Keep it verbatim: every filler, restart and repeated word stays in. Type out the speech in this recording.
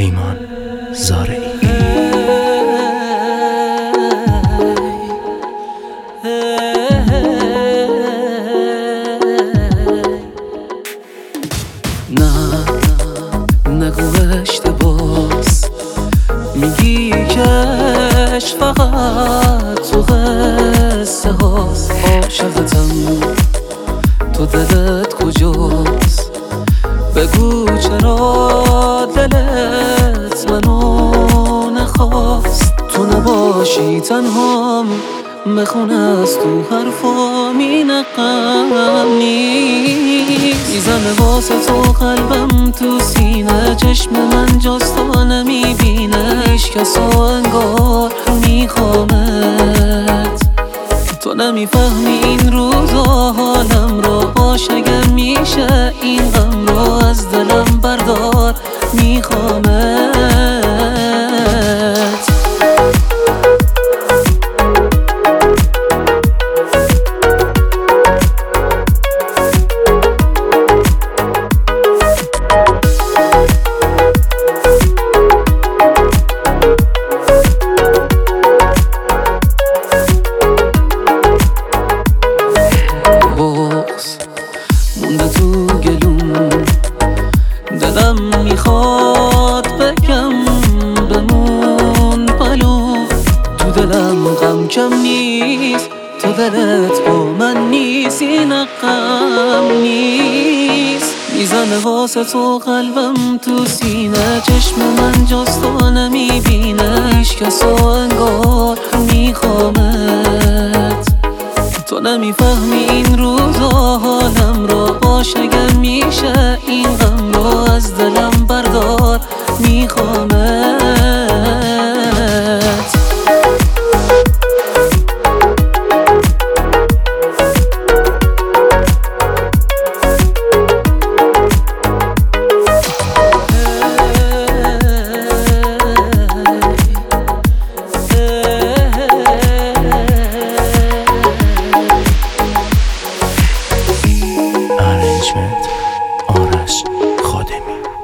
پیمان زارعی. نه نگو اشتباس، میگی کش فقط تو قصه هاست. عاشقتم تو دلت کجاست؟ بگو چرا دلت منو نخواست؟ تو نباشی تنهام بخونه از تو حرفام این غم نیست. میزنه واسه تو قلبم تو سینه، چشم من جز تو نمیبینه، هیچکسو انگار میخوامت. تو نمیفهمی این روزا حالم رو، باش اگه میشه این غم رو از دلم بردار، میخوامت. مونده تو گلوم، دلم میخواد بگم بمون پلو. تو دلم غم کم نیست، تو دلت با من نیست، این غم نیست. میزنه واسه تو قلبم تو سینه، چشم من جز تو نمیبینه، هیچکسو انگار میخوامت. تو نمیفهمی این روزا حالم رو، باش اگه میشه این غم رو از دلم بردار، میخوامت. آرش خادمی.